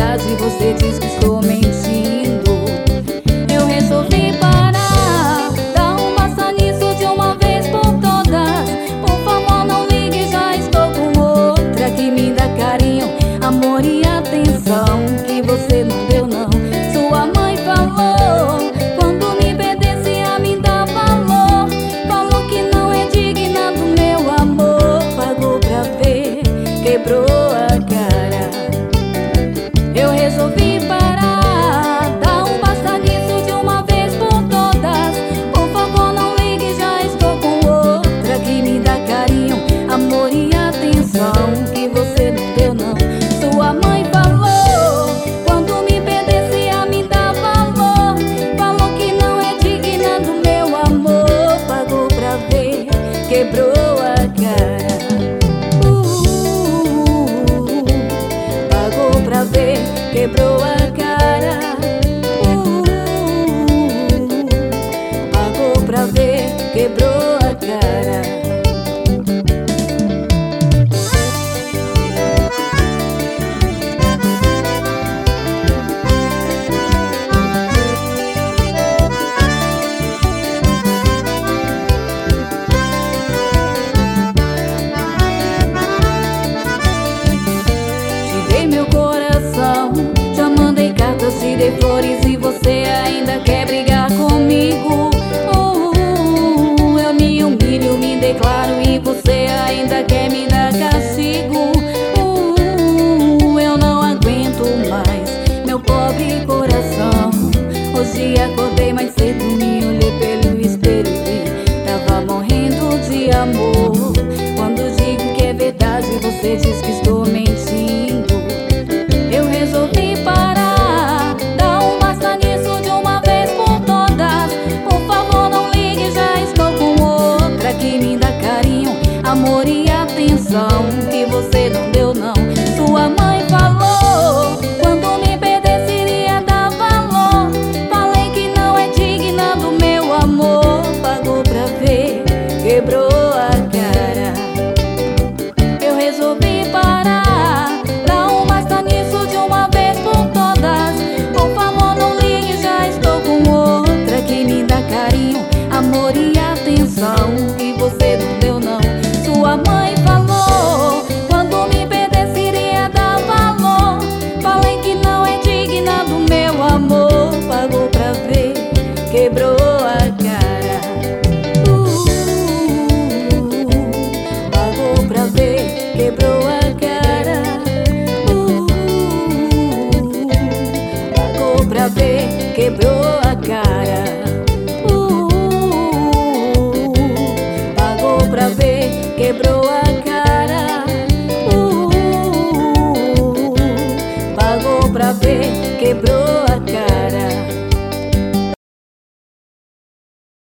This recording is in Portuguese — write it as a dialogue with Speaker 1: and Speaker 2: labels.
Speaker 1: verdade, você diz que estou mentindo. Eu resolvi parar, dar um basta nisso de uma vez por todas. Por favor, não ligue, já estou com outra que me dá carinho, amor e atenção que você não deu não. Sua mãe falou, quando me pedisse a me dar valor, falou que não é digna do meu amor. Pagou pra ver, quebrou a cara. Eu resolvi parar, dar um basta nisso de uma vez por todas. Por favor, não ligue, já estou com outra que me dá carinho, amor e atenção que você não deu não. Sua mãe falou, quando me pedisse a me dar valor, falou que não é digna do meu amor. Pagou pra ver, quebrou a cara. Pagou pra ver, quebrou a cara. Pagou pra ver, quebrou a cara. Meu coração, já mandei cartas, te dei flores e você ainda quer brigar comigo. Eu me humilho, me declaro e você ainda quer me dar castigo. Eu não aguento mais, meu pobre coração. Hoje acordei mais cedo, me olhei pelo espelho e tava morrendo de amor. Quando digo que é verdade, você diz que estou mentindo. Eu resolvi parar, dar um basta nisso de uma vez por todas. Por favor, não ligue, já estou com outra que me dá carinho, amor e atenção que você não deu não. Sua mãe falou, quando me pedisse iria dar valor, falei que não é digna do meu amor. Pagou pra ver, quebrou a cara. Eu resolvi parar, dar um basta nisso de uma vez por todas. Por favor, não ligue, já estou com outra que me dá carinho, amor e atenção que você não deu não. Sua mãe falou, quando me pedisse iria dar valor, falei que não é digna do meu amor. Pagou pra ver, quebrou a cara. Pagou pra ver, quebrou a cara. Pagou pra ver, quebrou a cara. Pagou pra ver, quebrou a cara. Pagou pra ver, quebrou a cara.